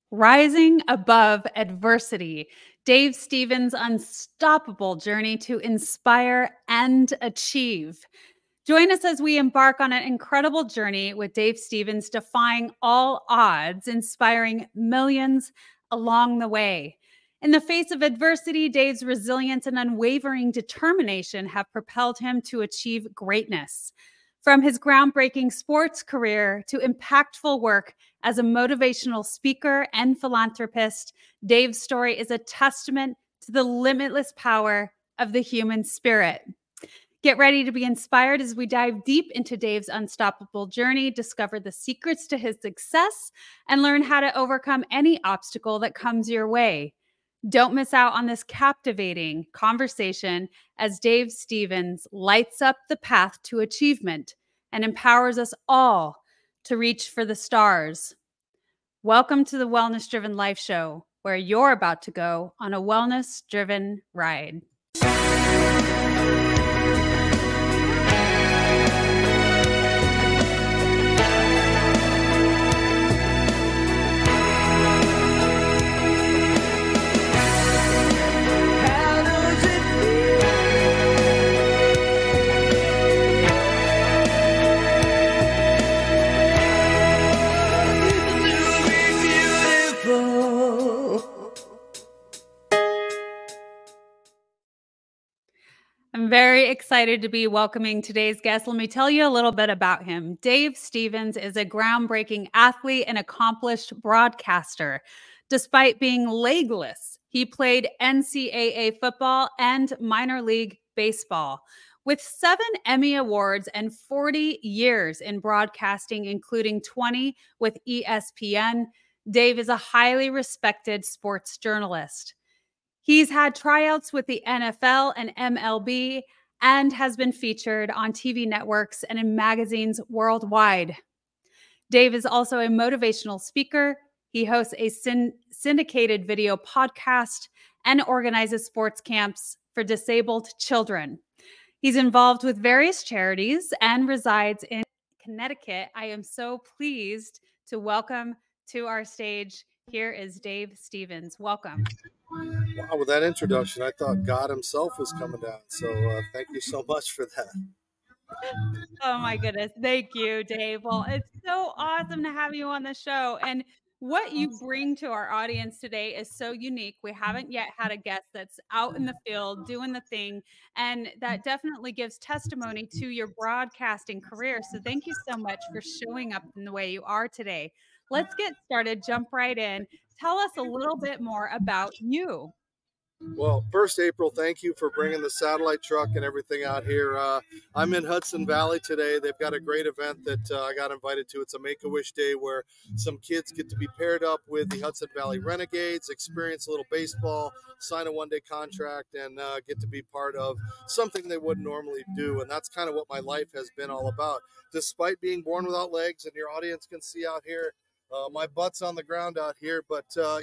Rising Above Adversity, Dave Stevens' unstoppable journey to inspire and achieve. Join us as we embark on an incredible journey with Dave Stevens, defying all odds, inspiring millions along the way. In the face of adversity, Dave's resilience and unwavering determination have propelled him to achieve greatness. From his groundbreaking sports career to impactful work as a motivational speaker and philanthropist, Dave's story is a testament to the limitless power of the human spirit. Get ready to be inspired as we dive deep into Dave's unstoppable journey, discover the secrets to his success, and learn how to overcome any obstacle that comes your way. Don't miss out on this captivating conversation as Dave Stevens lights up the path to achievement and empowers us all to reach for the stars. Welcome to the Wellness Driven Life Show, where you're about to go on a wellness driven ride. I'm very excited to be welcoming today's guest. Let me tell you a little bit about him. Dave Stevens is a groundbreaking athlete and accomplished broadcaster. Despite being legless, he played NCAA football and minor league baseball. With 7 Emmy Awards and 40 years in broadcasting, including 20 with ESPN, Dave is a highly respected sports journalist. He's had tryouts with the NFL and MLB and has been featured on TV networks and in magazines worldwide. Dave is also a motivational speaker. He hosts a syndicated video podcast and organizes sports camps for disabled children. He's involved with various charities and resides in Connecticut. I am so pleased to welcome to our stage. Here is Dave Stevens. Welcome. Wow, with that introduction, I thought God himself was coming down. So thank you so much for that. Oh my goodness. Thank you, Dave. Well, it's so awesome to have you on the show. And what you bring to our audience today is so unique. We haven't yet had a guest that's out in the field doing the thing. And that definitely gives testimony to your broadcasting career. So thank you so much for showing up in the way you are today. Let's get started. Jump right in. Tell us a little bit more about you. Well, first, April, thank you for bringing the satellite truck and everything out here. I'm in Hudson Valley today. They've got a great event that I got invited to. It's a Make-A-Wish Day where some kids get to be paired up with the Hudson Valley Renegades, experience a little baseball, sign a one-day contract, and get to be part of something they wouldn't normally do. And that's kind of what my life has been all about. Despite being born without legs, and your audience can see out here, my butt's on the ground out here, but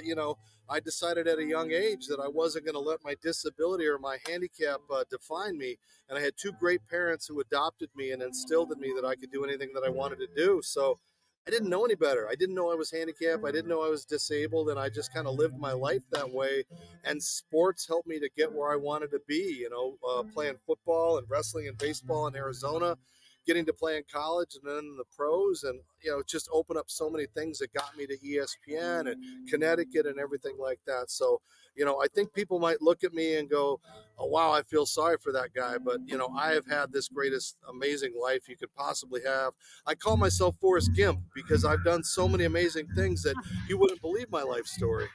I decided at a young age that I wasn't going to let my disability or my handicap define me. And I had 2 great parents who adopted me and instilled in me that I could do anything that I wanted to do. So I didn't know any better. I didn't know I was handicapped. I didn't know I was disabled. And I just kind of lived my life that way. And sports helped me to get where I wanted to be, playing football and wrestling and baseball in Arizona, getting to play in college and then in the pros, and just open up so many things that got me to ESPN and Connecticut and everything like that. So I think people might look at me and go, oh wow, I feel sorry for that guy, but I have had this greatest amazing life you could possibly have. I call myself Forrest Gump because I've done so many amazing things that you wouldn't believe my life story.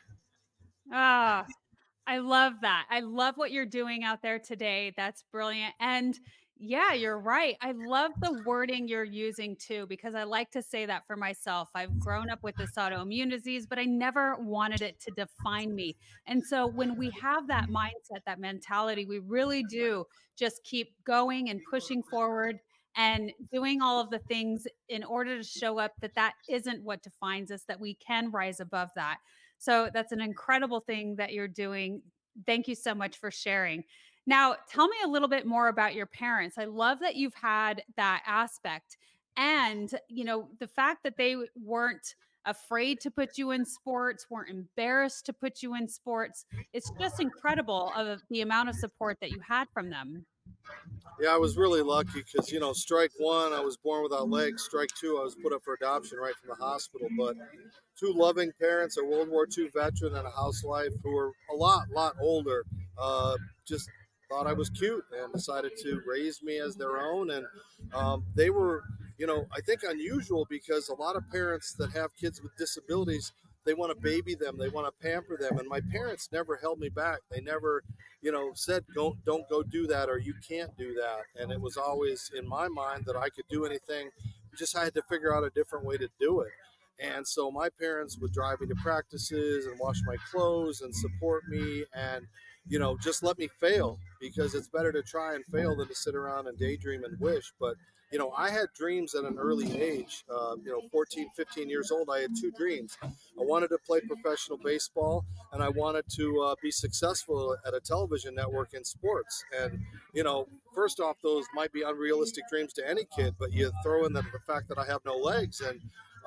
Ah, I love that. I love what you're doing out there today. That's brilliant. And yeah, you're right. I love the wording you're using too, because I like to say that for myself. I've grown up with this autoimmune disease, but I never wanted it to define me. And so when we have that mindset, that mentality, we really do just keep going and pushing forward and doing all of the things in order to show up that that isn't what defines us, that we can rise above that. So that's an incredible thing that you're doing. Thank you so much for sharing. Now, tell me a little bit more about your parents. I love that you've had that aspect and, the fact that they weren't afraid to put you in sports, weren't embarrassed to put you in sports. It's just incredible of the amount of support that you had from them. Yeah, I was really lucky because, strike one, I was born without legs. Strike two, I was put up for adoption right from the hospital. But two loving parents, a World War II veteran and a housewife who were a lot older, just thought I was cute and decided to raise me as their own. And they were, I think unusual because a lot of parents that have kids with disabilities, they want to baby them, they want to pamper them. And my parents never held me back. They never said don't go do that or you can't do that. And it was always in my mind that I could do anything. Just I had to figure out a different way to do it. And so my parents would drive me to practices and wash my clothes and support me and just let me fail because it's better to try and fail than to sit around and daydream and wish. But I had dreams at an early age. 14, 15 years old, I had two dreams. I wanted to play professional baseball, and I wanted to be successful at a television network in sports. And, first off, those might be unrealistic dreams to any kid, but you throw in the fact that I have no legs and,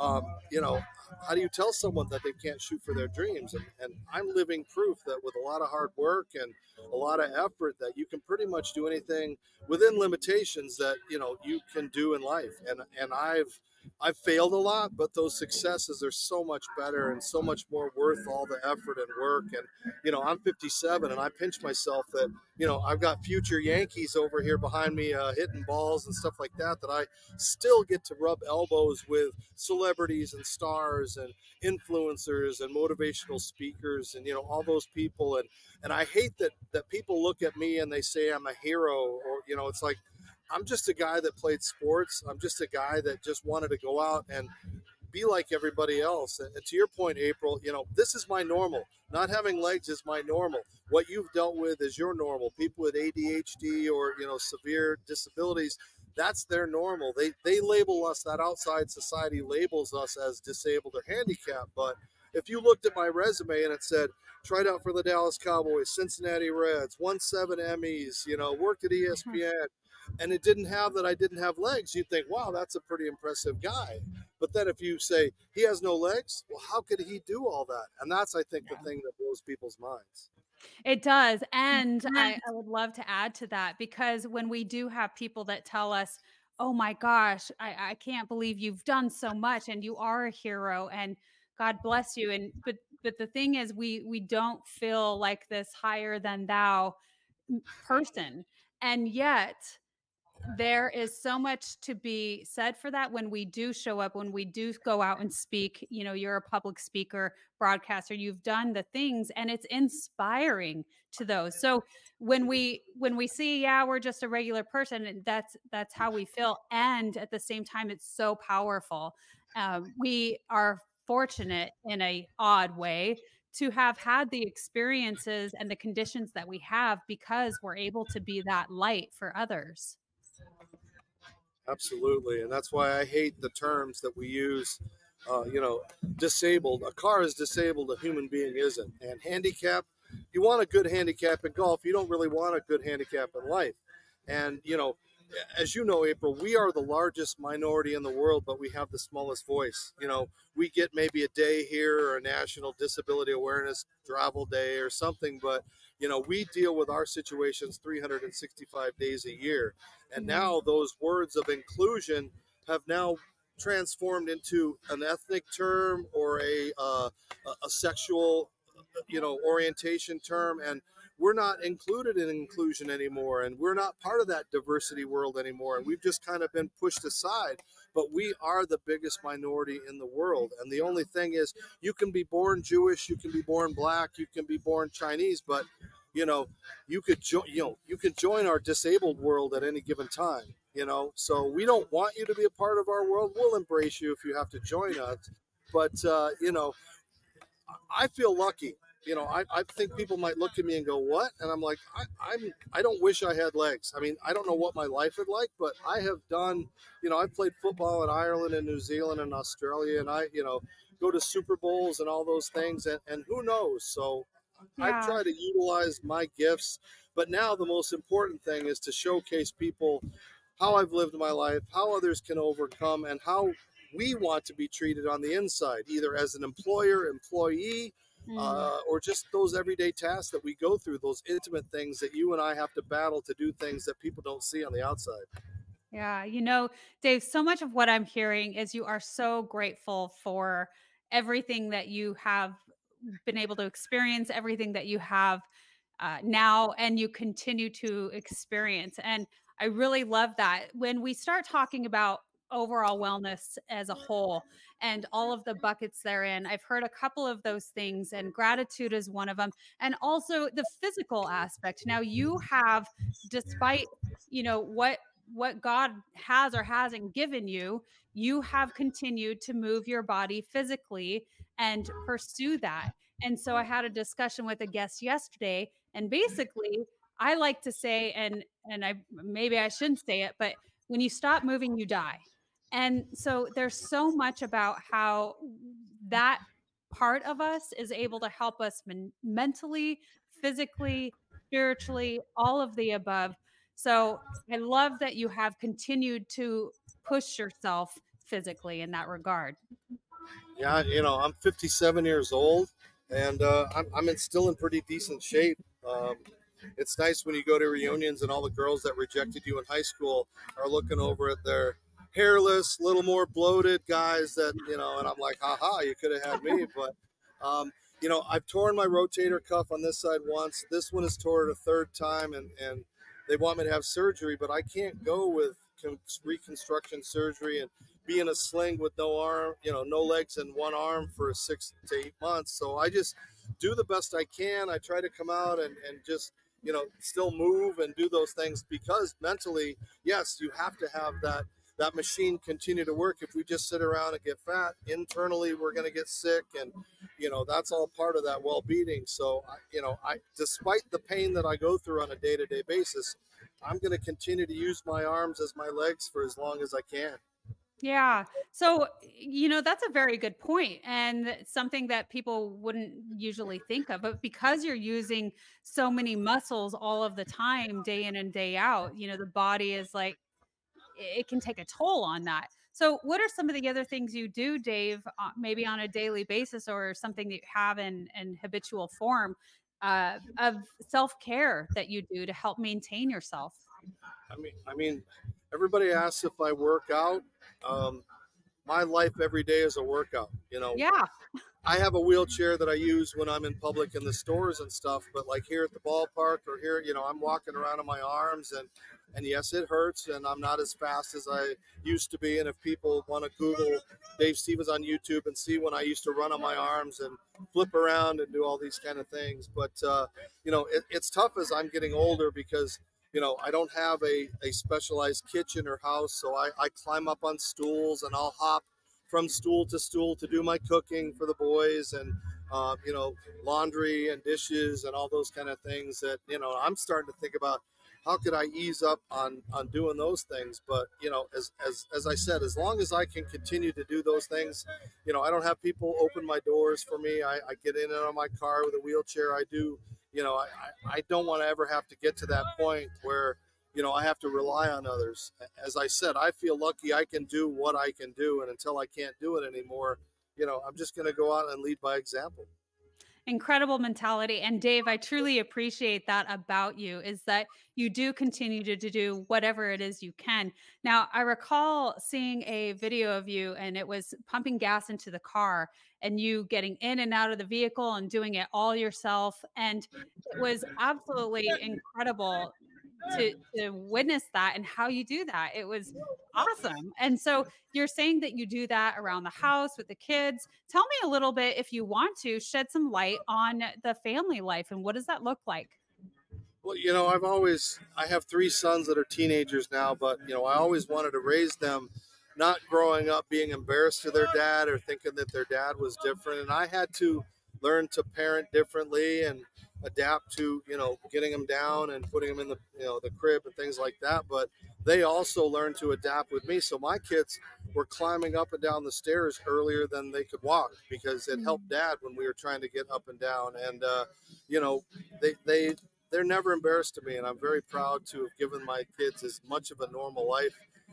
how do you tell someone that they can't shoot for their dreams? And I'm living proof that with a lot of hard work and a lot of effort that you can pretty much do anything within limitations that, you can do in life. And I've failed a lot, but those successes are so much better and so much more worth all the effort and work. And, I'm 57 and I pinch myself that, I've got future Yankees over here behind me hitting balls and stuff like that, that I still get to rub elbows with celebrities and stars and influencers and motivational speakers and, all those people. And I hate that people look at me and they say I'm a hero or, it's like, I'm just a guy that played sports. I'm just a guy that just wanted to go out and be like everybody else. And to your point, April, this is my normal. Not having legs is my normal. What you've dealt with is your normal. People with ADHD or, severe disabilities, that's their normal. They label us, that outside society labels us as disabled or handicapped. But if you looked at my resume and it said, tried out for the Dallas Cowboys, Cincinnati Reds, won 7 Emmys, worked at ESPN, and it didn't have that I didn't have legs, you'd think, wow, that's a pretty impressive guy. But then if you say he has no legs, well, how could he do all that? And that's, I think, the thing that blows people's minds. It does. And I would love to add to that because when we do have people that tell us, oh my gosh, I can't believe you've done so much and you are a hero and God bless you. And but the thing is we don't feel like this higher than thou person. And yet there is so much to be said for that when we do show up, when we do go out and speak. You're a public speaker, broadcaster, you've done the things and it's inspiring to those. So when we see, yeah, we're just a regular person, and that's how we feel. And at the same time, it's so powerful. We are fortunate in a odd way to have had the experiences and the conditions that we have because we're able to be that light for others. Absolutely. And that's why I hate the terms that we use. Disabled. A car is disabled, a human being isn't. And handicap, you want a good handicap in golf. You don't really want a good handicap in life. And, as you know, April, we are the largest minority in the world, but we have the smallest voice. We get maybe a day here or a National Disability Awareness Travel Day or something, but we deal with our situations 365 days a year. And now those words of inclusion have now transformed into an ethnic term or a sexual orientation term, and we're not included in inclusion anymore, and we're not part of that diversity world anymore, and we've just kind of been pushed aside. But we are the biggest minority in the world, and the only thing is, you can be born Jewish, you can be born black, you can be born Chinese, but you could you can join our disabled world at any given time. So we don't want you to be a part of our world. We'll embrace you if you have to join us, but I feel lucky. I think people might look at me and go, "What?" And I'm like, I don't wish I had legs. I mean, I don't know what my life would like, but I have done. I've played football in Ireland and New Zealand and Australia, and I go to Super Bowls and all those things, and who knows? So I Yeah. try to utilize my gifts, but now the most important thing is to showcase people how I've lived my life, how others can overcome, and how we want to be treated on the inside, either as an employer, employee, Mm. or just those everyday tasks that we go through, those intimate things that you and I have to battle to do things that people don't see on the outside. Yeah, Dave, so much of what I'm hearing is you are so grateful for everything that you have been able to experience, everything that you have now, and you continue to experience. And I really love that. When we start talking about overall wellness as a whole and all of the buckets therein, I've heard a couple of those things, and gratitude is one of them, and also the physical aspect. Now, you have, despite what God has or hasn't given you, you have continued to move your body physically and pursue that. And so I had a discussion with a guest yesterday, and basically I like to say, and I maybe I shouldn't say it, but when you stop moving, you die. And so there's so much about how that part of us is able to help us mentally, physically, spiritually, all of the above. So I love that you have continued to push yourself physically in that regard. Yeah, I'm 57 years old, and I'm still in pretty decent shape. It's nice when you go to reunions and all the girls that rejected you in high school are looking over at their hairless, little more bloated guys that, and I'm like, haha, you could have had me. But, um, I've torn my rotator cuff on this side once. This one is torn a third time, and they want me to have surgery, but I can't go with reconstruction surgery and be in a sling with no arm, no legs and one arm for 6 to 8 months. So I just do the best I can. I try to come out and just, still move and do those things, because mentally, yes, you have to have that machine continue to work. If we just sit around and get fat, internally we're going to get sick, and that's all part of that well-being. So I despite the pain that I go through on a day-to-day basis, I'm going to continue to use my arms as my legs for as long as I can. Yeah. So, that's a very good point, and it's something that people wouldn't usually think of. But because you're using so many muscles all of the time, day in and day out, the body is like, it can take a toll on that. So, what are some of the other things you do, Dave, maybe on a daily basis, or something that you have in habitual form of self care that you do to help maintain yourself? I mean, everybody asks if I work out. Um, my life every day is a workout. Yeah. I have a wheelchair that I use when I'm in public in the stores and stuff, but like here at the ballpark or here, I'm walking around on my arms, and yes, it hurts, and I'm not as fast as I used to be. And if people want to Google Dave Stevens on YouTube and see when I used to run on my arms and flip around and do all these kind of things, but it's tough as I'm getting older, because I don't have a specialized kitchen or house, so I climb up on stools and I'll hop from stool to stool to do my cooking for the boys, and laundry and dishes and all those kind of things that I'm starting to think about how could I ease up on doing those things. But as I said, as long as I can continue to do those things, I don't have people open my doors for me. I get in and out of my car with a wheelchair. I do. I don't want to ever have to get to that point where I have to rely on others. As I said, I feel lucky I can do what I can do. And until I can't do it anymore, I'm just going to go out and lead by example. Incredible mentality. And Dave, I truly appreciate that about you, is that you do continue to do whatever it is you can. Now, I recall seeing a video of you, and it was pumping gas into the car and you getting in and out of the vehicle and doing it all yourself. And it was absolutely incredible to witness that and how you do that. It was awesome. And so you're saying that you do that around the house with the kids. Tell me a little bit, if you want to, shed some light on the family life and what does that look like? Well, I have 3 sons that are teenagers now, but, I always wanted to raise them not growing up being embarrassed to their dad or thinking that their dad was different. And I had to learn to parent differently and adapt to, getting them down and putting them in the crib and things like that. But they also learned to adapt with me. So my kids were climbing up and down the stairs earlier than they could walk, because it helped dad when we were trying to get up and down. And, you know, they're never embarrassed to me, and I'm very proud to have given my kids as much of a normal life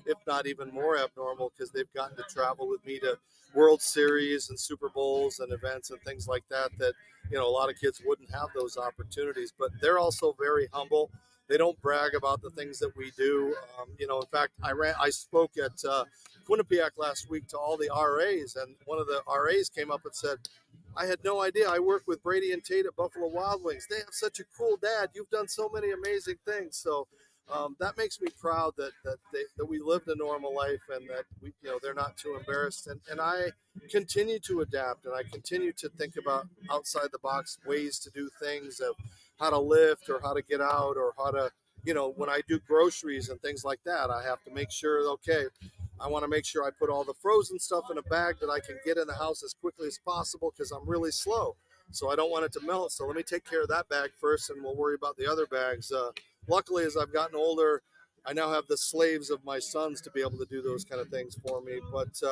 if not even more abnormal, because they've gotten to travel with me to World Series and Super Bowls and events and things like that. That a lot of kids wouldn't have those opportunities. But they're also very humble. They don't brag about the things that we do. In fact, I spoke at Quinnipiac last week to all the RAs, and one of the RAs came up and said, I had no idea. I work with Brady and Tate at Buffalo Wild Wings. They have such a cool dad. You've done so many amazing things. So that makes me proud that we lived a normal life, and that they're not too embarrassed. And I continue to adapt, and I continue to think about outside the box ways to do things, of how to lift or how to get out, or how to when I do groceries and things like that, I have to make sure, okay, I want to make sure I put all the frozen stuff in a bag that I can get in the house as quickly as possible, because I'm really slow. So I don't want it to melt. So let me take care of that bag first, and we'll worry about the other bags. Luckily, as I've gotten older, I now have the slaves of my sons to be able to do those kind of things for me. But,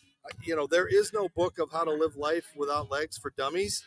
there is no book of how to live life without legs for dummies.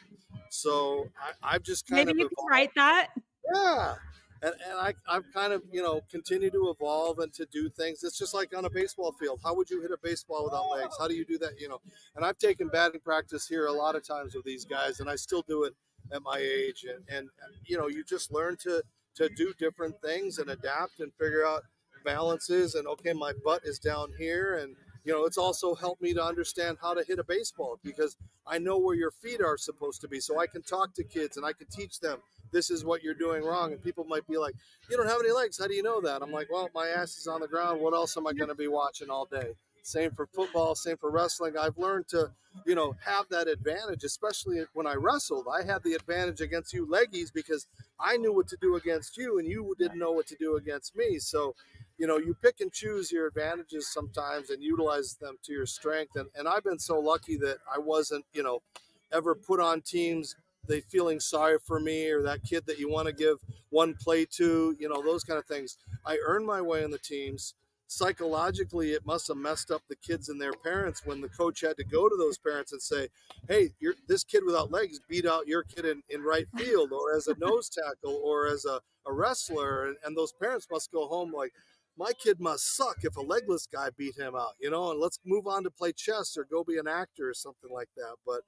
So I've just kind Maybe of you can evolved. write that. Yeah. And I've kind of, continued to evolve and to do things. It's just like on a baseball field. How would you hit a baseball without legs? How do you do that? And I've taken batting practice here a lot of times with these guys, and I still do it at my age. And you just learn to do different things and adapt and figure out balances. And okay, my butt is down here. And, it's also helped me to understand how to hit a baseball, because I know where your feet are supposed to be. So I can talk to kids and I can teach them, this is what you're doing wrong. And people might be like, you don't have any legs. How do you know that? I'm like, well, my ass is on the ground. What else am I going to be watching all day? Same for football, same for wrestling. I've learned to, have that advantage, especially when I wrestled. I had the advantage against you leggies, because I knew what to do against you and you didn't know what to do against me. So, you pick and choose your advantages sometimes and utilize them to your strength. And I've been so lucky that I wasn't, ever put on teams they feeling sorry for me, or that kid that you want to give one play to, those kind of things. I earned my way in the teams. Psychologically, it must have messed up the kids and their parents when the coach had to go to those parents and say, hey, this kid without legs beat out your kid in right field, or as a nose tackle, or as a wrestler. And those parents must go home like, my kid must suck if a legless guy beat him out, and let's move on to play chess or go be an actor or something like that. But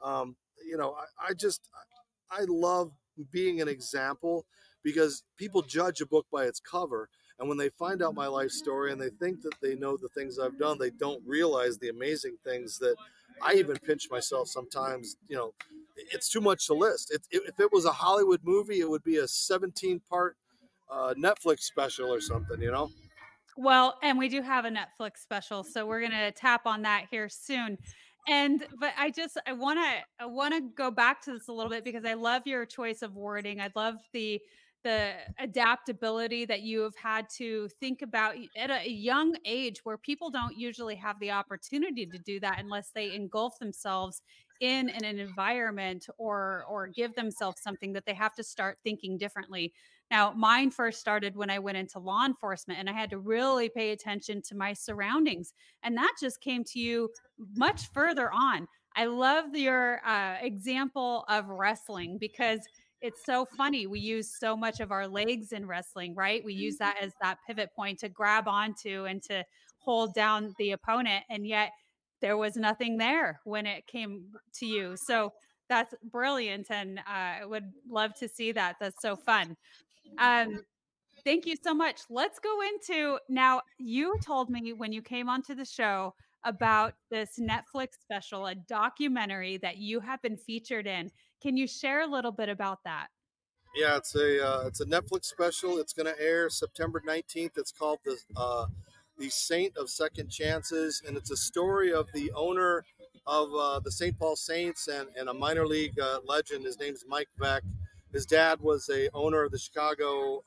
I love being an example, because people judge a book by its cover. And when they find out my life story and they think that they know the things I've done, they don't realize the amazing things that I even pinch myself sometimes. It's too much to list. If it was a Hollywood movie, it would be a 17-part Netflix special or something. Well, and we do have a Netflix special, so we're gonna tap on that here soon. But I wanna go back to this a little bit, because I love your choice of wording. I love the adaptability that you have had to think about at a young age, where people don't usually have the opportunity to do that unless they engulf themselves in an environment, or give themselves something that they have to start thinking differently. Now, mine first started when I went into law enforcement, and I had to really pay attention to my surroundings. And that just came to you much further on. I love your example of wrestling, because it's so funny. We use so much of our legs in wrestling, right? We use that as that pivot point to grab onto and to hold down the opponent. And yet there was nothing there when it came to you. So that's brilliant. And I would love to see that. That's so fun. Um, Thank you so much. Let's go into now. You told me when you came onto the show about this Netflix special, a documentary that you have been featured in. Can you share a little bit about that? Yeah, it's a Netflix special. It's going to air September 19th. It's called the Saint of Second Chances, and it's a story of the owner of the St. Paul Saints, and a minor league legend. His name's Mike Beck. His dad was a owner of the Chicago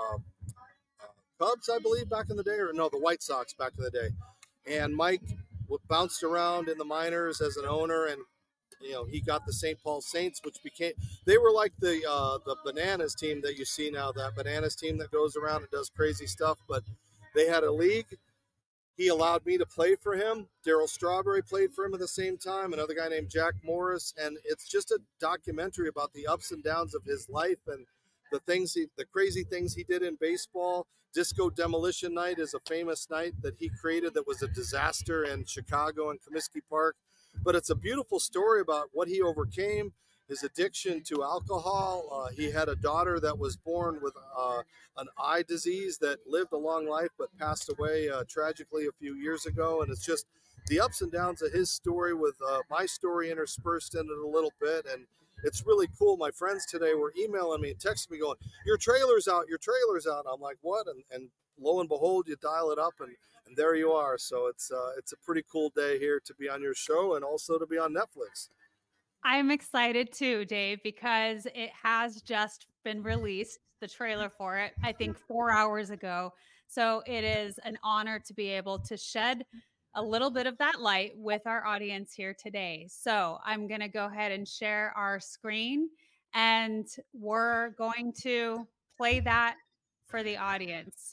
Cubs, I believe, back in the day, or no, the White Sox back in the day. And Mike bounced around in the minors as an owner, and he got the St. Paul Saints, which became, they were like the Bananas team that you see now, that Bananas team that goes around and does crazy stuff. But they had a league. He allowed me to play for him. Daryl Strawberry played for him at the same time. Another guy named Jack Morris, and it's just a documentary about the ups and downs of his life, and the crazy things he did in baseball, Disco Demolition Night is a famous night that he created that was a disaster in Chicago and Comiskey Park. But it's a beautiful story about what he overcame, his addiction to alcohol. He had a daughter that was born with an eye disease that lived a long life but passed away tragically a few years ago. And it's just the ups and downs of his story with my story interspersed in it a little bit. And it's really cool. My friends today were emailing me and texting me going, your trailer's out, your trailer's out. I'm like, what? And lo and behold, you dial it up and there you are. So it's a pretty cool day here to be on your show and also to be on Netflix. I'm excited too, Dave, because it has just been released, the trailer for it, I think 4 hours ago. So it is an honor to be able to shed a little bit of that light with our audience here today. So I'm going to go ahead and share our screen, and we're going to play that for the audience.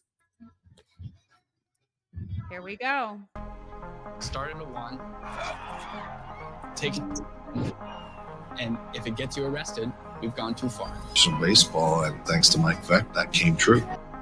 Here we go. Start at a 1, take it, and if it gets you arrested, we've gone too far. Some baseball, and thanks to Mike Veeck, that came true.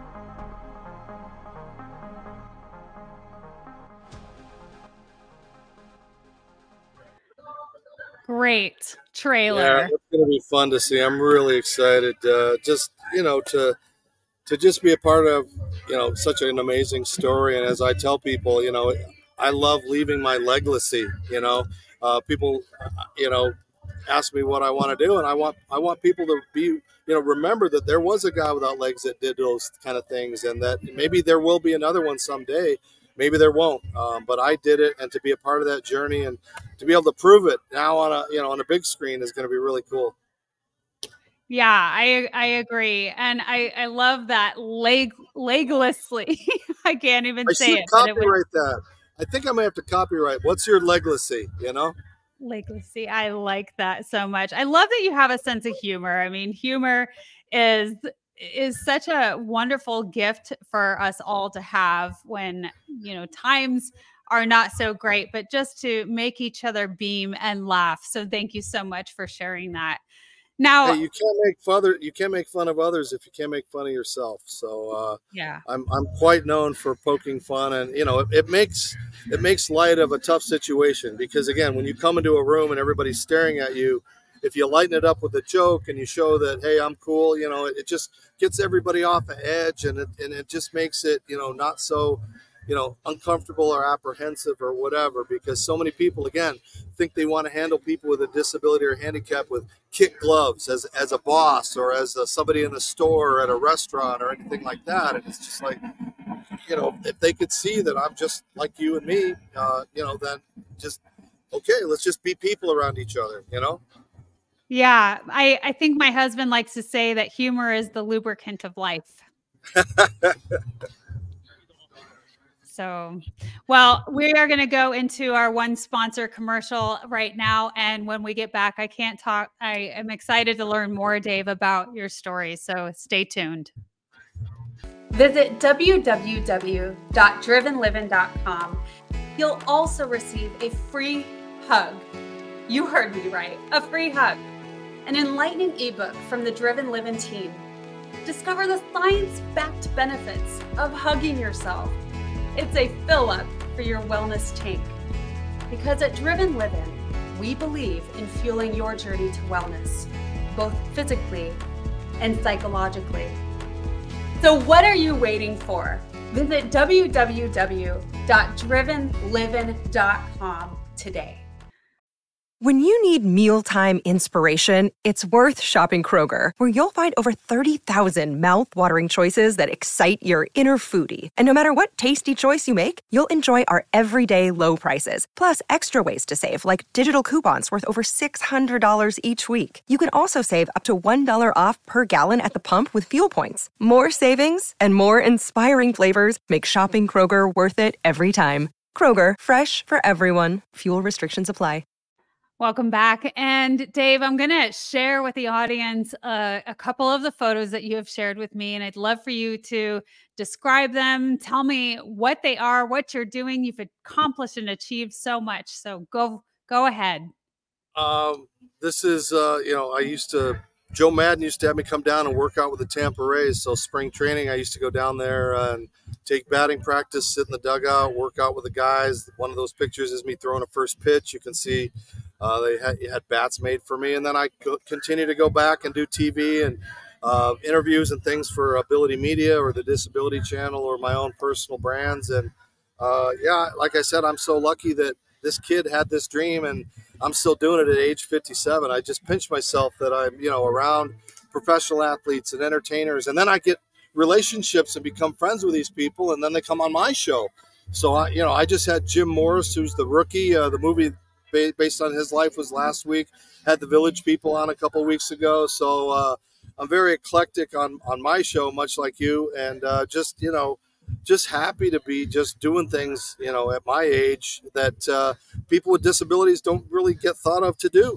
Great trailer. Yeah, it's going to be fun to see. I'm really excited. Just, to just be a part of, such an amazing story. And as I tell people, I love leaving my legacy. People, ask me what I want to do, and I want people to be, remember that there was a guy without legs that did those kind of things, and that maybe there will be another one someday. Maybe there won't, but I did it, and to be a part of that journey and to be able to prove it now on a big screen is going to be really cool. Yeah, I agree. And I love that leglessly. I can't even say it. I should copyright that. I think I may have to copyright. What's your legacy, Legacy. I like that so much. I love that you have a sense of humor. I mean, humor is such a wonderful gift for us all to have when, times are not so great, but just to make each other beam and laugh. So thank you so much for sharing that. Now, hey, you can't make fun of others if you can't make fun of yourself. So yeah, I'm quite known for poking fun, and it makes light of a tough situation, because again, when you come into a room and everybody's staring at you, if you lighten it up with a joke and you show that, hey, I'm cool, it just gets everybody off the edge, and it just makes it not so uncomfortable or apprehensive or whatever, because so many people, again, think they want to handle people with a disability or handicap with kid gloves as a boss or as somebody in the store or at a restaurant or anything like that. And it's just like, if they could see that I'm just like you and me, then just, okay, let's just be people around each other, Yeah, I think my husband likes to say that humor is the lubricant of life. So, well, we are going to go into our one sponsor commercial right now. And when we get back, I am excited to learn more, Dave, about your story. So stay tuned. Visit www.drivenliving.com. You'll also receive a free hug. You heard me right, a free hug. An enlightening ebook from the Driven Living team. Discover the science-backed benefits of hugging yourself. It's a fill-up for your wellness tank. Because at Driven Living, we believe in fueling your journey to wellness, both physically and psychologically. So what are you waiting for? Visit www.drivenliving.com today. When you need mealtime inspiration, it's worth shopping Kroger, where you'll find over 30,000 mouth-watering choices that excite your inner foodie. And no matter what tasty choice you make, you'll enjoy our everyday low prices, plus extra ways to save, like digital coupons worth over $600 each week. You can also save up to $1 off per gallon at the pump with fuel points. More savings and more inspiring flavors make shopping Kroger worth it every time. Kroger, fresh for everyone. Fuel restrictions apply. Welcome back. And Dave, I'm going to share with the audience a couple of the photos that you have shared with me. And I'd love for you to describe them. Tell me what they are, what you're doing. You've accomplished and achieved so much. So go ahead. This is, I used to Joe Madden used to have me come down and work out with the Tampa Rays. So spring training, I used to go down there and take batting practice, sit in the dugout, work out with the guys. One of those pictures is me throwing a first pitch. You can see they had bats made for me. And then I continue to go back and do TV and interviews and things for Ability Media or the Disability Channel or my own personal brands. And yeah, like I said, I'm so lucky that this kid had this dream and I'm still doing it at age 57. I just pinch myself that I'm, around professional athletes and entertainers. And then I get relationships and become friends with these people. And then they come on my show. So, I just had Jim Morris, who's the rookie. The movie based on his life was last week. Had the Village People on a couple of weeks ago. So I'm very eclectic on my show, much like you. And just happy to be just doing things, at my age that people with disabilities don't really get thought of to do.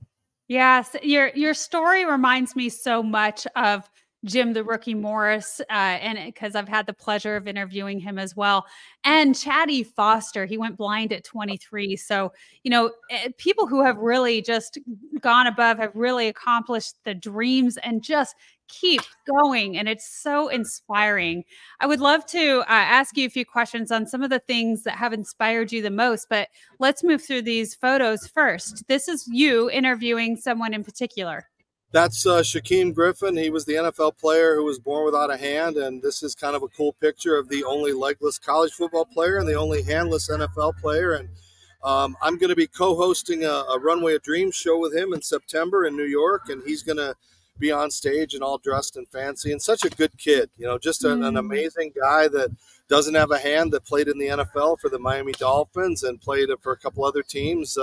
Yes, your story reminds me so much of Jim the Rookie Morris, and because I've had the pleasure of interviewing him as well, and Chatty Foster. He went blind at 23. So, people who have really just gone above have really accomplished the dreams and just keep going. And it's so inspiring. I would love to ask you a few questions on some of the things that have inspired you the most, but let's move through these photos first. This is you interviewing someone in particular. That's Shaquem Griffin. He was the NFL player who was born without a hand, and this is kind of a cool picture of the only legless college football player and the only handless NFL player. And I'm going to be co-hosting a Runway of Dreams show with him in September in New York, and he's going to be on stage and all dressed and fancy, and such a good kid, just an amazing guy that doesn't have a hand, that played in the NFL for the Miami Dolphins and played for a couple other teams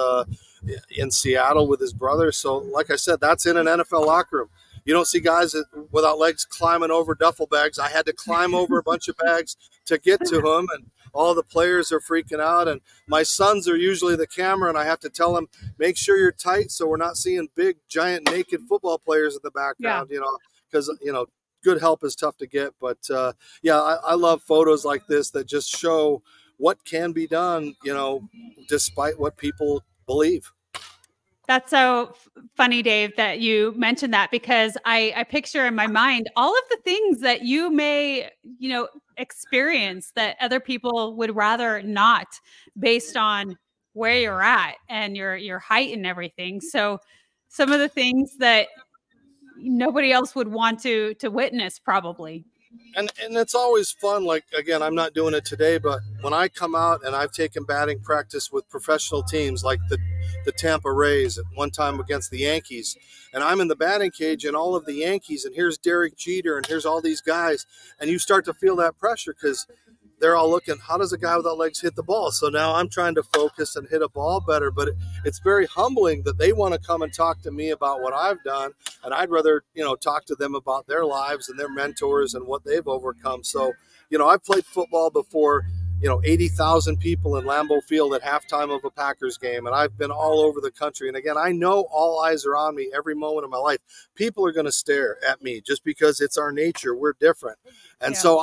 in Seattle with his brother. So like I said, that's in an NFL locker room. You don't see guys without legs climbing over duffel bags. I had to climb over a bunch of bags to get to him, and all the players are freaking out. And my sons are usually the camera, and I have to tell them, make sure you're tight so we're not seeing big, giant, naked football players in the background, because, good help is tough to get. But, I love photos like this that just show what can be done, despite what people believe. That's so funny, Dave, that you mentioned that, because I picture in my mind all of the things that you may, experience that other people would rather not, based on where you're at and your height and everything. So some of the things that nobody else would want to witness, probably. And it's always fun. Like, again, I'm not doing it today, but when I come out and I've taken batting practice with professional teams like the Tampa Rays at one time against the Yankees, and I'm in the batting cage and all of the Yankees, and here's Derek Jeter and here's all these guys, and you start to feel that pressure because they're all looking, how does a guy without legs hit the ball? So now I'm trying to focus and hit a ball better, but it's very humbling that they want to come and talk to me about what I've done. And I'd rather, talk to them about their lives and their mentors and what they've overcome. So, I've played football before, 80,000 people in Lambeau Field at halftime of a Packers game. And I've been all over the country. And again, I know all eyes are on me every moment of my life. People are going to stare at me just because it's our nature. We're different. And so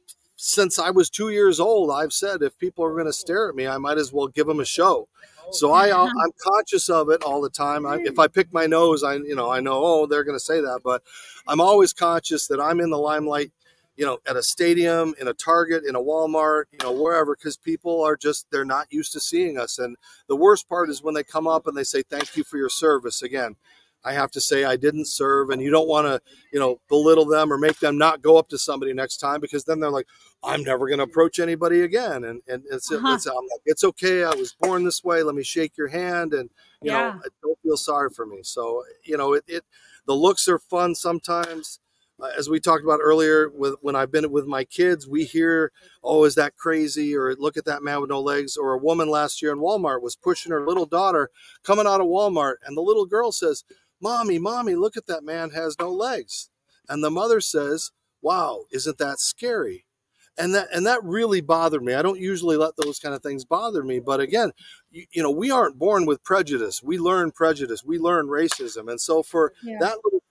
since I was 2 years old, I've said, if people are going to stare at me, I might as well give them a show. So I'm conscious of it all the time. If I pick my nose, I know, they're going to say that, but I'm always conscious that I'm in the limelight, at a stadium, in a Target, in a Walmart, wherever, because people are they're not used to seeing us. And the worst part is when they come up and they say, thank you for your service. Again, I have to say I didn't serve, and you don't want to, belittle them or make them not go up to somebody next time, because then they're like, I'm never going to approach anybody again. And I'm like, it's okay. I was born this way. Let me shake your hand, and don't feel sorry for me. So the looks are fun sometimes. As we talked about earlier, when I've been with my kids, we hear, oh, is that crazy? Or look at that man with no legs. Or a woman last year in Walmart was pushing her little daughter coming out of Walmart, and the little girl says, Mommy, look at that man has no legs. And the mother says, wow, isn't that scary? And that really bothered me. I don't usually let those kind of things bother me. But again, we aren't born with prejudice. We learn prejudice. We learn racism. And so for that little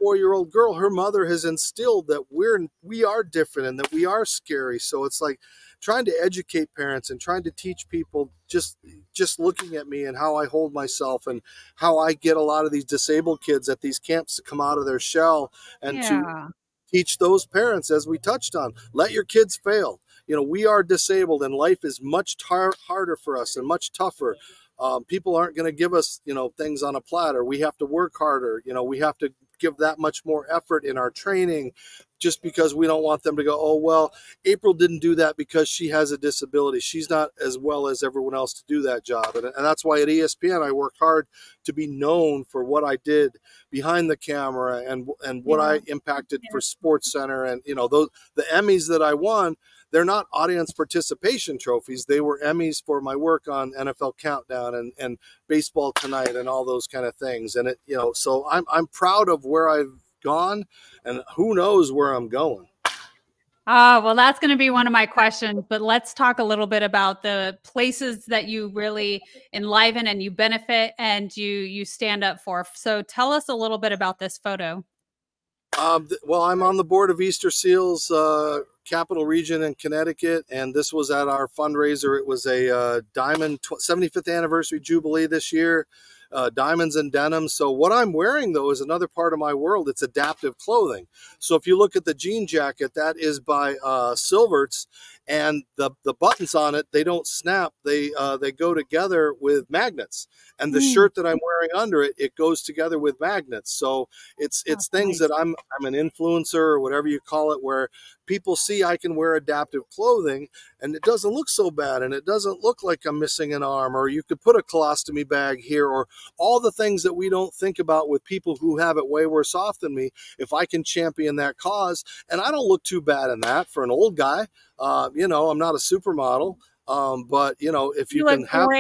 4-year-old girl, her mother has instilled that we are different and that we are scary. So it's like trying to educate parents and trying to teach people, just looking at me and how I hold myself and how I get a lot of these disabled kids at these camps to come out of their shell and to Yeah. teach those parents, as we touched on, let your kids fail. We are disabled and life is much harder for us and much tougher. People aren't going to give us, things on a platter. We have to work harder. We have to give that much more effort in our training, just because we don't want them to go, oh, well, April didn't do that because she has a disability. She's not as well as everyone else to do that job. And that's why at ESPN, I worked hard to be known for what I did behind the camera and what I impacted for SportsCenter. And, the Emmys that I won, they're not audience participation trophies. They were Emmys for my work on NFL Countdown and Baseball Tonight and all those kind of things. And so I'm proud of where I've gone, and who knows where I'm going. Well, that's going to be one of my questions, but let's talk a little bit about the places that you really enliven and you benefit and you stand up for. So tell us a little bit about this photo. Well, I'm on the board of Easter Seals Capital Region in Connecticut, and this was at our fundraiser. It was a Diamond 75th anniversary jubilee this year. Diamonds and denim. So what I'm wearing, though, is another part of my world. It's adaptive clothing. So if you look at the jean jacket, that is by Silverts, and the buttons on it, they don't snap. They go together with magnets. And the shirt that I'm wearing under it, it goes together with magnets. So it's things that I'm an influencer or whatever you call it, where people see I can wear adaptive clothing and it doesn't look so bad, and it doesn't look like I'm missing an arm, or you could put a colostomy bag here, or all the things that we don't think about with people who have it way worse off than me. If I can champion that cause, and I don't look too bad in that for an old guy, I'm not a supermodel, but if you can have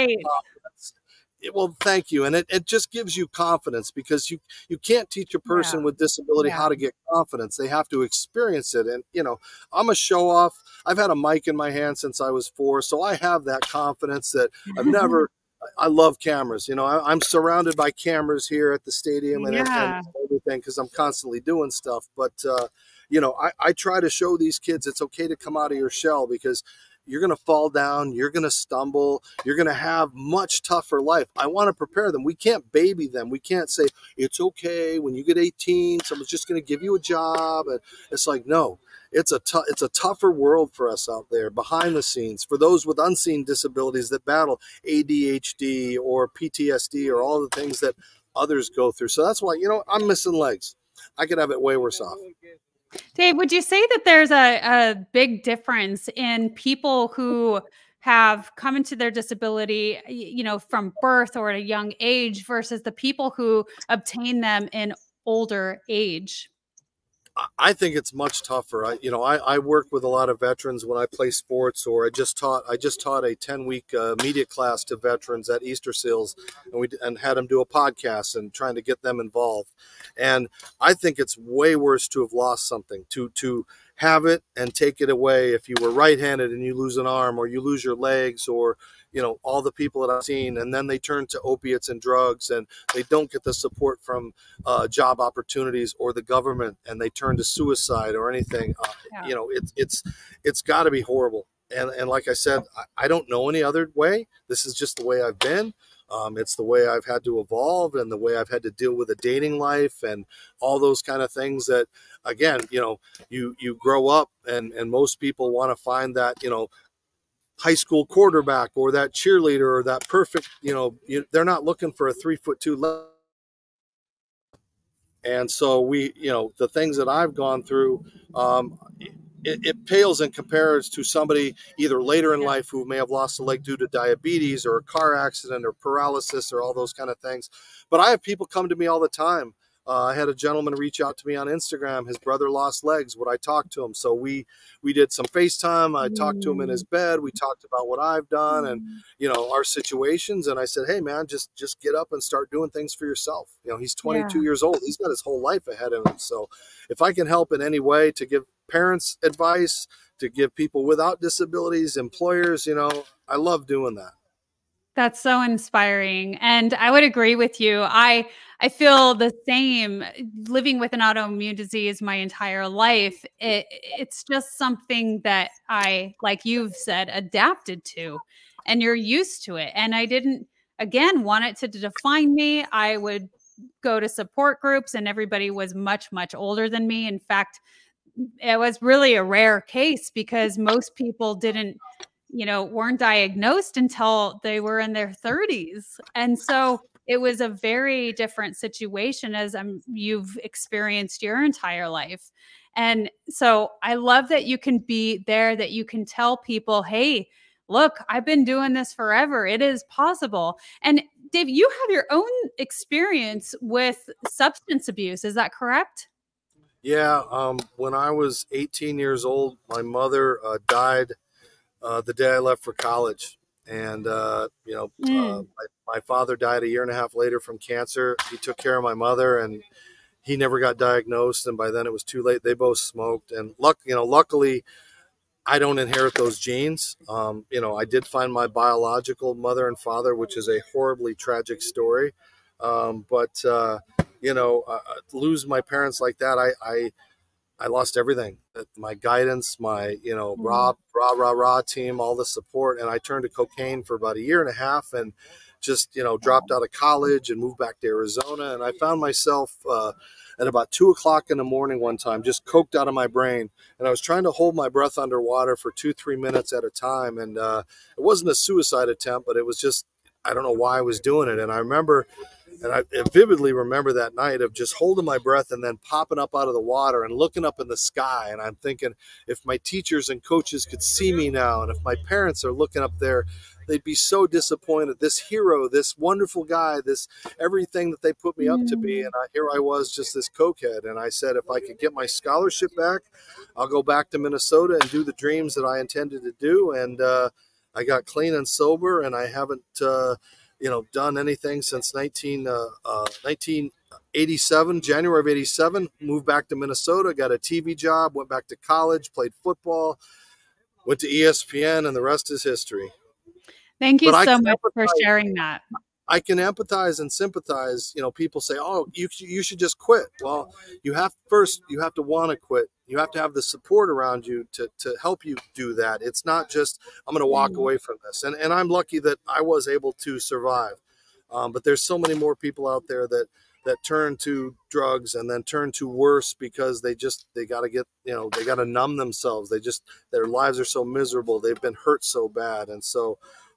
well, thank you. And it just gives you confidence, because you can't teach a person with disability how to get confidence. They have to experience it. And, I'm a show off. I've had a mic in my hand since I was 4. So I have that confidence that I've never, I love cameras. I'm surrounded by cameras here at the stadium and everything, because I'm constantly doing stuff. But, I try to show these kids it's okay to come out of your shell, because you're going to fall down, you're going to stumble, you're going to have much tougher life. I want to prepare them. We can't baby them. We can't say, it's okay, when you get 18, someone's just going to give you a job. And it's like, no, it's a tougher world for us out there behind the scenes, for those with unseen disabilities that battle ADHD or PTSD or all the things that others go through. So that's why, I'm missing legs. I could have it way worse off. Dave, would you say that there's a big difference in people who have come into their disability, from birth or at a young age, versus the people who obtain them in older age? I think it's much tougher. I work with a lot of veterans when I play sports, or I just taught a 10-week media class to veterans at Easter Seals, and had them do a podcast and trying to get them involved. And I think it's way worse to have lost something, to have it and take it away. If you were right-handed and you lose an arm, or you lose your legs, or all the people that I've seen, and then they turn to opiates and drugs, and they don't get the support from job opportunities or the government, and they turn to suicide or anything. It's got to be horrible. And like I said, I don't know any other way. This is just the way I've been. It's the way I've had to evolve, and the way I've had to deal with a dating life and all those kind of things that, again, you grow up, and most people want to find that, high school quarterback or that cheerleader or that perfect, they're not looking for a 3'2". And so the things that I've gone through, it pales in comparison to somebody either later in life who may have lost a leg due to diabetes or a car accident or paralysis or all those kind of things. But I have people come to me all the time. I had a gentleman reach out to me on Instagram. His brother lost legs. Would I talk to him? So we did some FaceTime. I talked to him in his bed. We talked about what I've done and, our situations. And I said, hey, man, just get up and start doing things for yourself. He's 22 years old. He's got his whole life ahead of him. So if I can help in any way to give parents advice, to give people without disabilities, employers, I love doing that. That's so inspiring, and I would agree with you. I feel the same. Living with an autoimmune disease my entire life, it's just something that I, like you've said, adapted to, and you're used to it. And I didn't, again, want it to define me. I would go to support groups, and everybody was much, much older than me. In fact, it was really a rare case because most people didn't, weren't diagnosed until they were in their 30s. And so it was a very different situation as you've experienced your entire life. And so I love that you can be there, that you can tell people, hey, look, I've been doing this forever. It is possible. And Dave, you have your own experience with substance abuse. Is that correct? Yeah, when I was 18 years old, my mother died the day I left for college. And, Mm. my father died a year and a half later from cancer. He took care of my mother, and he never got diagnosed. And by then it was too late. They both smoked. And luckily, I don't inherit those genes. I did find my biological mother and father, which is a horribly tragic story. But lose my parents like that, I lost everything. My guidance, my, Mm. rah team, all the support. And I turned to cocaine for about a year and a half and just, dropped out of college and moved back to Arizona. And I found myself at about 2 o'clock in the morning one time, just coked out of my brain. And I was trying to hold my breath underwater for 2, 3 minutes at a time. And it wasn't a suicide attempt, but it was just, I don't know why I was doing it. And I vividly remember that night of just holding my breath and then popping up out of the water and looking up in the sky. And I'm thinking, if my teachers and coaches could see me now, and if my parents are looking up there, they'd be so disappointed. This hero, this wonderful guy, this everything that they put me up to be. Mm. And here I was, just this cokehead. And I said, if I could get my scholarship back, I'll go back to Minnesota and do the dreams that I intended to do. And I got clean and sober, and I haven't done anything since 1987, January of 87. Moved back to Minnesota, got a TV job, went back to college, played football, went to ESPN, and the rest is history. Thank you But so much for sharing that. I can empathize and sympathize. People say, "Oh, you should just quit." Well, you have to want to quit. You have to have the support around you to help you do that. It's not just, I'm going to walk Mm. away from this. And I'm lucky that I was able to survive. But there's so many more people out there that turn to drugs and then turn to worse because they got to get, they got to numb themselves. Their lives are so miserable. They've been hurt so bad. And so,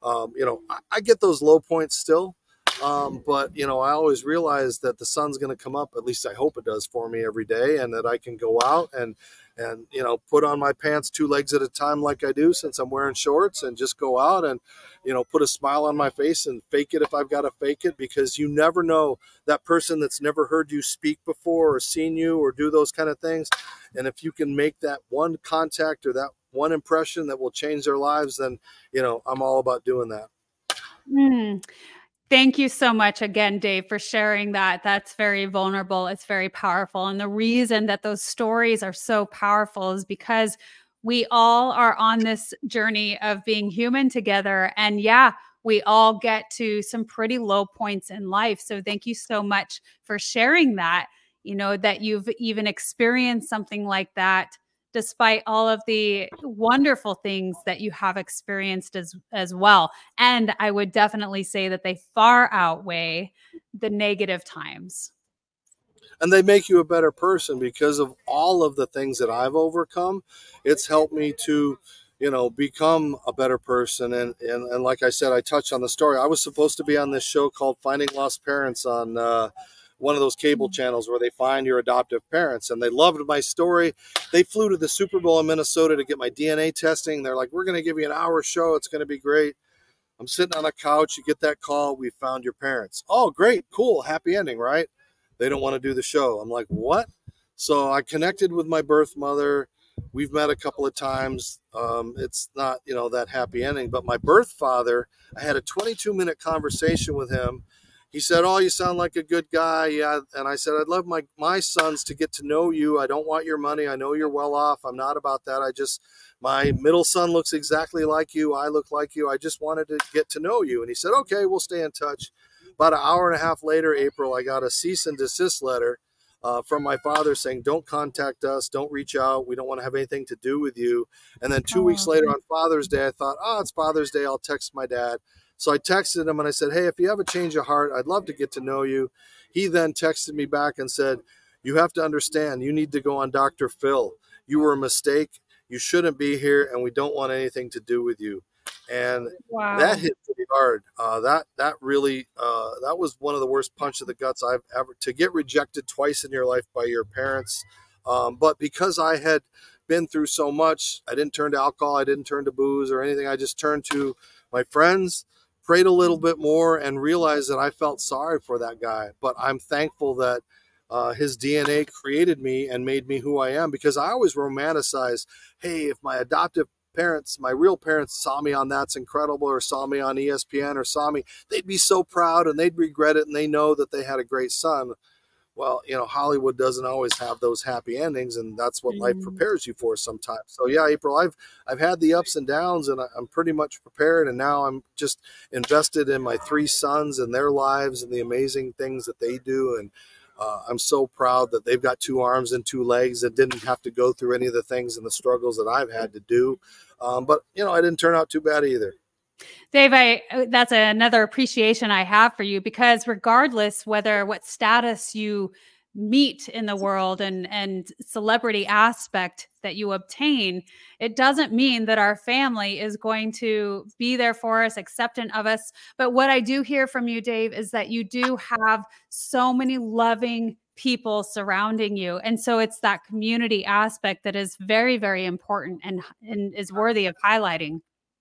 I get those low points still. But I always realize that the sun's going to come up. At least I hope it does for me every day, and that I can go out and put on my pants 2 legs at a time like I do since I'm wearing shorts, and just go out and put a smile on my face and fake it if I've got to fake it, because you never know that person that's never heard you speak before or seen you or do those kind of things. And if you can make that one contact or that one impression that will change their lives, then I'm all about doing that. Mm. Thank you so much again, Dave, for sharing that. That's very vulnerable. It's very powerful. And the reason that those stories are so powerful is because we all are on this journey of being human together. And yeah, we all get to some pretty low points in life. So thank you so much for sharing that, that you've even experienced something like that despite all of the wonderful things that you have experienced as well. And I would definitely say that they far outweigh the negative times. And they make you a better person because of all of the things that I've overcome. It's helped me to become a better person. And like I said, I touched on the story. I was supposed to be on this show called Finding Lost Parents on one of those cable channels where they find your adoptive parents. And they loved my story. They flew to the Super Bowl in Minnesota to get my DNA testing. They're like, we're going to give you an hour show. It's going to be great. I'm sitting on a couch. You get that call. We found your parents. Oh, great. Cool. Happy ending, right? They don't want to do the show. I'm like, what? So I connected with my birth mother. We've met a couple of times. It's not, that happy ending. But my birth father, I had a 22-minute conversation with him. he said, "Oh, you sound like a good guy." Yeah. And I said, "I'd love my sons to get to know you. I don't want your money. I know you're well off. I'm not about that. My middle son looks exactly like you. I look like you. I just wanted to get to know you." And he said, "Okay, we'll stay in touch." About an hour and a half later, April, I got a cease and desist letter from my father saying, "Don't contact us. Don't reach out. We don't want to have anything to do with you." And then 2 weeks later on Father's Day, I thought, "Oh, it's Father's Day. I'll text my dad." So I texted him and I said, "Hey, if you have a change of heart, I'd love to get to know you." He then texted me back and said, "You have to understand, you need to go on Dr. Phil. You were a mistake. You shouldn't be here, and we don't want anything to do with you." And that hit pretty hard. That really that was one of the worst punch of the guts I've ever, to get rejected twice in your life by your parents. But because I had been through so much, I didn't turn to alcohol, I didn't turn to booze or anything. I just turned to my friends, prayed a little bit more, and realized that I felt sorry for that guy. But I'm thankful that his DNA created me and made me who I am, because I always romanticize, hey, if my adoptive parents, my real parents, saw me on That's Incredible or saw me on ESPN or saw me, they'd be so proud and they'd regret it, and they know that they had a great son. Well, Hollywood doesn't always have those happy endings, and that's what life prepares you for sometimes. So yeah, April, I've had the ups and downs, and I'm pretty much prepared. And now I'm just invested in my 3 sons and their lives and the amazing things that they do. And I'm so proud that they've got 2 arms and 2 legs that didn't have to go through any of the things and the struggles that I've had to do. But I didn't turn out too bad either. Dave, that's another appreciation I have for you, because regardless what status you meet in the world and celebrity aspect that you obtain, it doesn't mean that our family is going to be there for us, acceptant of us. But what I do hear from you, Dave, is that you do have so many loving people surrounding you. And so it's that community aspect that is very, very important and is worthy of highlighting.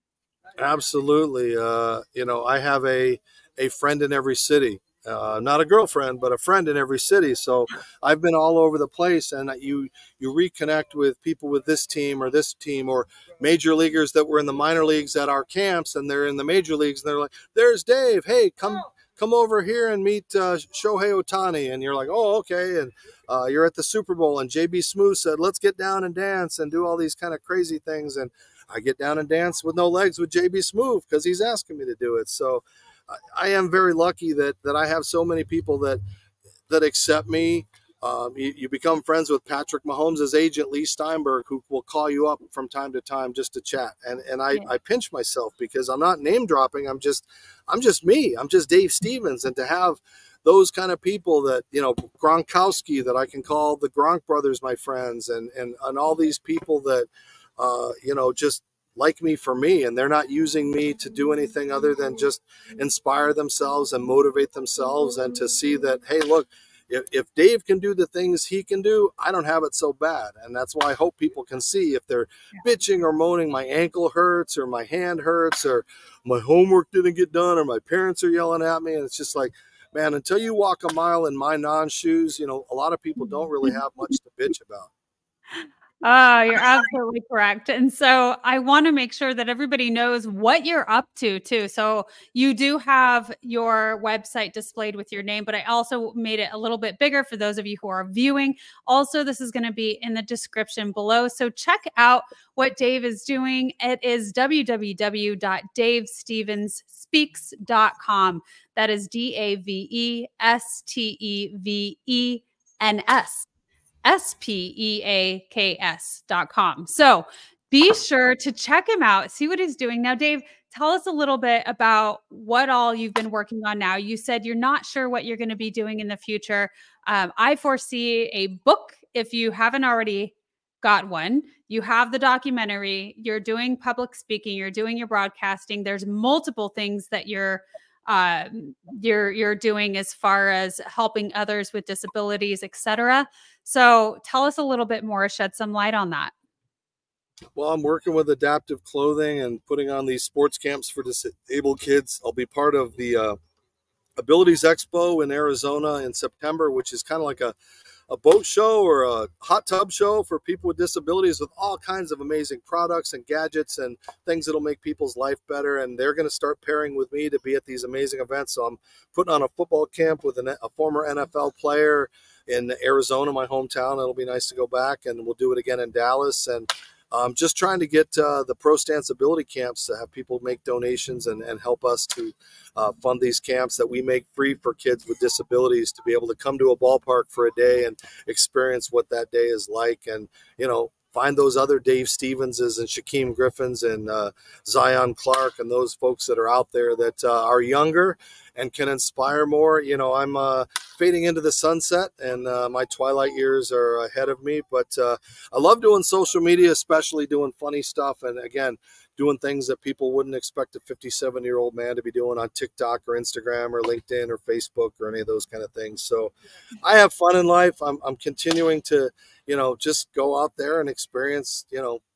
Absolutely. I have a friend in every city, not a girlfriend, but a friend in every city. So I've been all over the place, and you reconnect with people with this team or major leaguers that were in the minor leagues at our camps, and they're in the major leagues, and they're like, "There's Dave. Hey, come over here and meet Shohei Ohtani." And you're like, "Oh, okay." And you're at the Super Bowl, and JB Smoove said, "Let's get down and dance and do all these kind of crazy things." And I get down and dance with no legs with JB Smoove because he's asking me to do it. So I am very lucky that I have so many people that accept me. You become friends with Patrick Mahomes' agent, Lee Steinberg, who will call you up from time to time just to chat. And I pinch myself because I'm not name dropping. I'm just me. I'm just Dave Stevens. And to have those kind of people that, Gronkowski, that I can call the Gronk brothers my friends, and all these people that, just like me for me, and they're not using me to do anything other than just inspire themselves and motivate themselves, and to see that, hey, look, if Dave can do the things he can do, I don't have it so bad. And that's why I hope people can see, if they're bitching or moaning, my ankle hurts or my hand hurts or my homework didn't get done or my parents are yelling at me. And it's just like, man, until you walk a mile in my non-shoes, a lot of people don't really have much to bitch about. Oh, you're absolutely correct. And so I want to make sure that everybody knows what you're up to too. So you do have your website displayed with your name, but I also made it a little bit bigger for those of you who are viewing. Also, this is going to be in the description below. So check out what Dave is doing. It is www.davestevenspeaks.com. That is DAVESTEVENS. SPEAKS.com. So be sure to check him out, see what he's doing. Now, Dave, tell us a little bit about what all you've been working on now. You said you're not sure what you're going to be doing in the future. I foresee a book, if you haven't already got one. You have the documentary, you're doing public speaking, you're doing your broadcasting. There's multiple things that you're doing as far as helping others with disabilities, etc. So tell us a little bit more, shed some light on that. Well, I'm working with Adaptive Clothing and putting on these sports camps for disabled kids. I'll be part of the Abilities Expo in Arizona in September, which is kind of like a a boat show or a hot tub show for people with disabilities with all kinds of amazing products and gadgets and things that'll make people's life better. And they're going to start pairing with me to be at these amazing events. So I'm putting on a football camp with a former NFL player in Arizona, my hometown. It'll be nice to go back, and we'll do it again in Dallas. And just trying to get the Pro Stance Ability camps to have people make donations and help us to fund these camps that we make free for kids with disabilities to be able to come to a ballpark for a day and experience what that day is like. And, find those other Dave Stevenses and Shaquem Griffins and Zion Clark and those folks that are out there that are younger and can inspire more. I'm fading into the sunset, and my twilight years are ahead of me. But I love doing social media, especially doing funny stuff. And again, doing things that people wouldn't expect a 57-year-old man to be doing on TikTok or Instagram or LinkedIn or Facebook or any of those kind of things. So I have fun in life. I'm continuing to, just go out there and experience,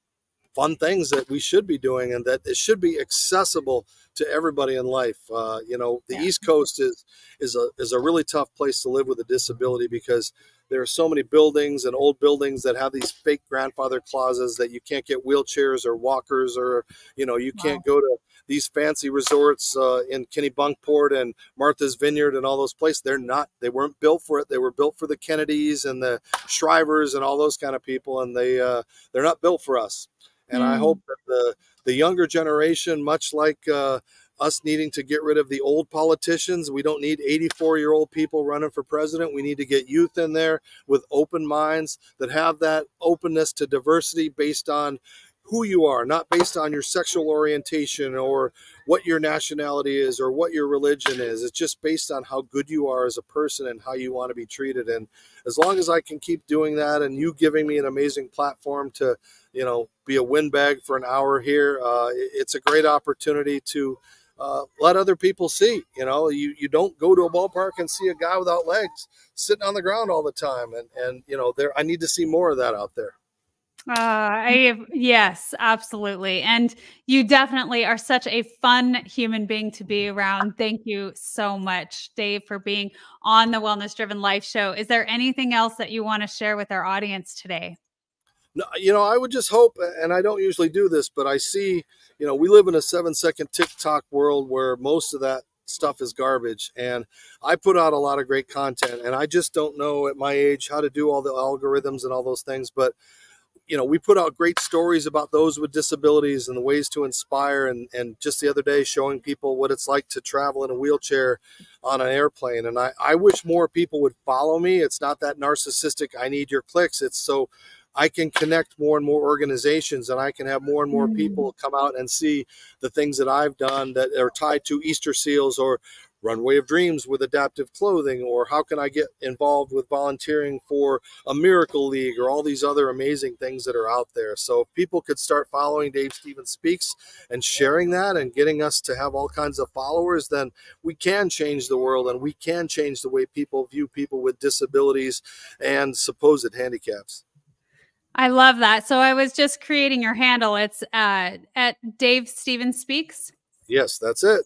fun things that we should be doing, and that it should be accessible to everybody in life. The East Coast is a really tough place to live with a disability, because there are so many buildings and old buildings that have these fake grandfather clauses that you can't get wheelchairs or walkers, or you can't go to these fancy resorts in Kennebunkport and Martha's Vineyard and all those places. They weren't built for it. They were built for the Kennedys and the Shrivers and all those kind of people, and they're not built for us. And I hope that the younger generation, much like us needing to get rid of the old politicians, we don't need 84-year-old people running for president. We need to get youth in there with open minds that have that openness to diversity based on who you are, not based on your sexual orientation or what your nationality is or what your religion is. It's just based on how good you are as a person and how you want to be treated. And as long as I can keep doing that, and you giving me an amazing platform to, be a windbag for an hour here, it's a great opportunity to let other people see. You don't go to a ballpark and see a guy without legs sitting on the ground all the time. And I need to see more of that out there. Yes, absolutely. And you definitely are such a fun human being to be around. Thank you so much, Dave, for being on the Wellness Driven Life Show. Is there anything else that you want to share with our audience today? No, I would just hope, and I don't usually do this, but I see, we live in a 7-second TikTok world where most of that stuff is garbage. And I put out a lot of great content, and I just don't know at my age how to do all the algorithms and all those things. But we put out great stories about those with disabilities and the ways to inspire. And just the other day, showing people what it's like to travel in a wheelchair on an airplane. And I wish more people would follow me. It's not that narcissistic, I need your clicks. It's so I can connect more and more organizations, and I can have more and more people come out and see the things that I've done that are tied to Easter seals or Runway of Dreams with adaptive clothing, or how can I get involved with volunteering for a Miracle League, or all these other amazing things that are out there. So if people could start following Dave Stevens Speaks and sharing that and getting us to have all kinds of followers, then we can change the world, and we can change the way people view people with disabilities and supposed handicaps. I love that. So I was just creating your handle. It's at Dave Stevens Speaks. Yes, that's it.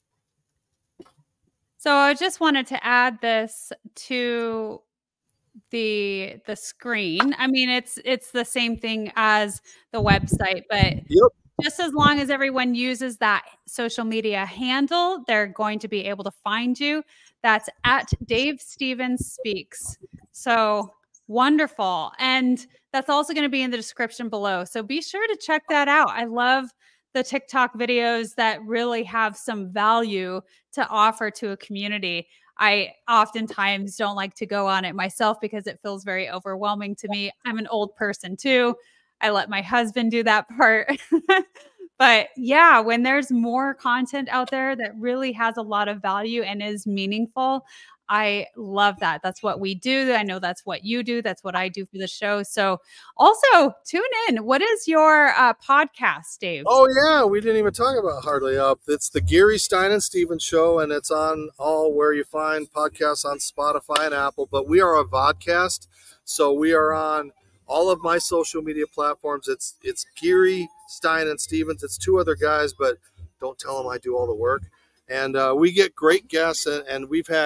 So I just wanted to add this to the screen. I mean, it's the same thing as the website, but just as long as everyone uses that social media handle, they're going to be able to find you. That's at Dave Stevens Speaks. So wonderful. And that's also going to be in the description below. So be sure to check that out. I love the TikTok videos that really have some value to offer to a community. I oftentimes don't like to go on it myself because it feels very overwhelming to me. I'm an old person too. I let my husband do that part. But yeah, when there's more content out there that really has a lot of value and is meaningful, I love that. That's what we do. I know that's what you do. That's what I do for the show. So also tune in. What is your podcast, Dave? Oh, yeah. We didn't even talk about Hardly Up. It's the Gary Stein and Stevens Show, and it's on all where you find podcasts on Spotify and Apple. But we are a vodcast, so we are on all of my social media platforms. It's Gary Stein and Stevens. It's two other guys, but don't tell them I do all the work. And we get great guests, and we've had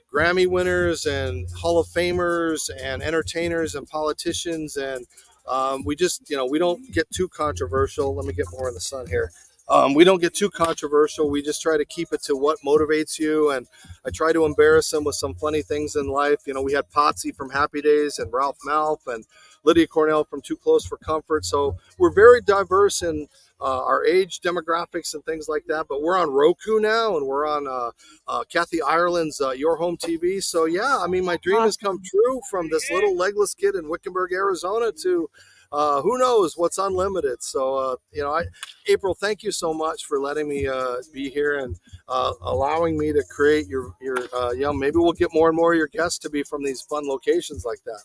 Grammy winners and Hall of Famers and entertainers and politicians. And we just, we don't get too controversial. Let me get more in the sun here. We don't get too controversial. We just try to keep it to what motivates you. And I try to embarrass them with some funny things in life. We had Potsy from Happy Days and Ralph Malph and Lydia Cornell from Too Close for Comfort. So we're very diverse in our age demographics and things like that. But we're on Roku now, and we're on Kathy Ireland's Your Home TV. So yeah, I mean, my dream has come true from this little legless kid in Wickenburg, Arizona to who knows what's unlimited. So, April, thank you so much for letting me be here and allowing me to create your maybe we'll get more and more of your guests to be from these fun locations like that.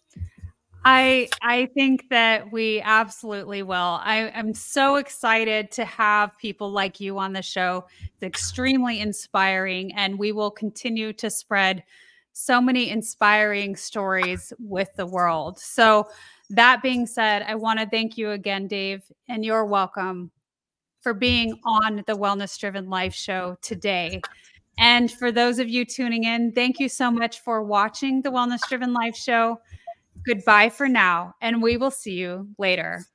I think that we absolutely will. I'm so excited to have people like you on the show. It's extremely inspiring, and we will continue to spread so many inspiring stories with the world. So that being said, I want to thank you again, Dave, and you're welcome for being on the Wellness Driven Life show today. And for those of you tuning in, thank you so much for watching the Wellness Driven Life show. Goodbye for now, and we will see you later.